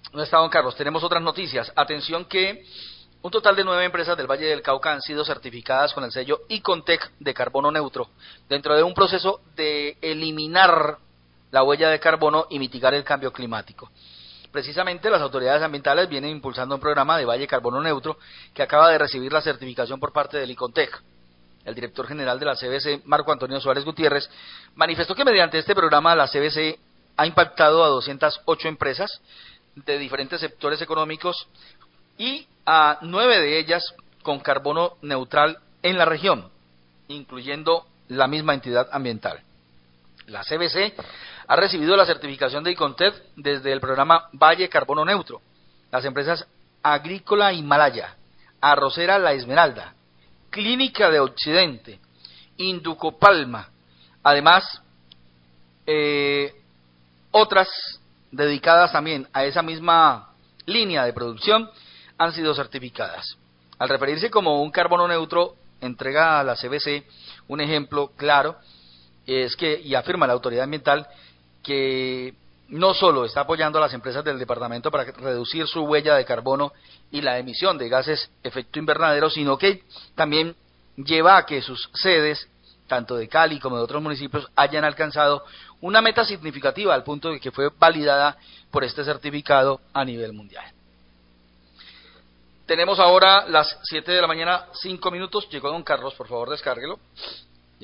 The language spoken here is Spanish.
No está, don Carlos. Tenemos otras noticias. Atención que un total de 9 empresas del Valle del Cauca han sido certificadas con el sello Icontec de carbono neutro, dentro de un proceso de eliminar la huella de carbono y mitigar el cambio climático. Precisamente las autoridades ambientales vienen impulsando un programa de Valle Carbono Neutro que acaba de recibir la certificación por parte del Icontec. El director general de la CBC, Marco Antonio Suárez Gutiérrez, manifestó que mediante este programa la CBC ha impactado a 208 empresas de diferentes sectores económicos y a 9 de ellas con carbono neutral en la región, incluyendo la misma entidad ambiental. La CBC ha recibido la certificación de Icontec desde el programa Valle Carbono Neutro. Las empresas Agrícola Himalaya, Arrocera La Esmeralda, Clínica de Occidente, Inducopalma, además otras dedicadas también a esa misma línea de producción han sido certificadas. Al referirse como un carbono neutro, entrega a la CBC un ejemplo claro, es que, y afirma la autoridad ambiental, que no solo está apoyando a las empresas del departamento para reducir su huella de carbono y la emisión de gases efecto invernadero, sino que también lleva a que sus sedes, tanto de Cali como de otros municipios, hayan alcanzado una meta significativa al punto de que fue validada por este certificado a nivel mundial. Tenemos ahora las 7 de la mañana, 5 minutos. Llegó don Carlos, por favor, descárguelo.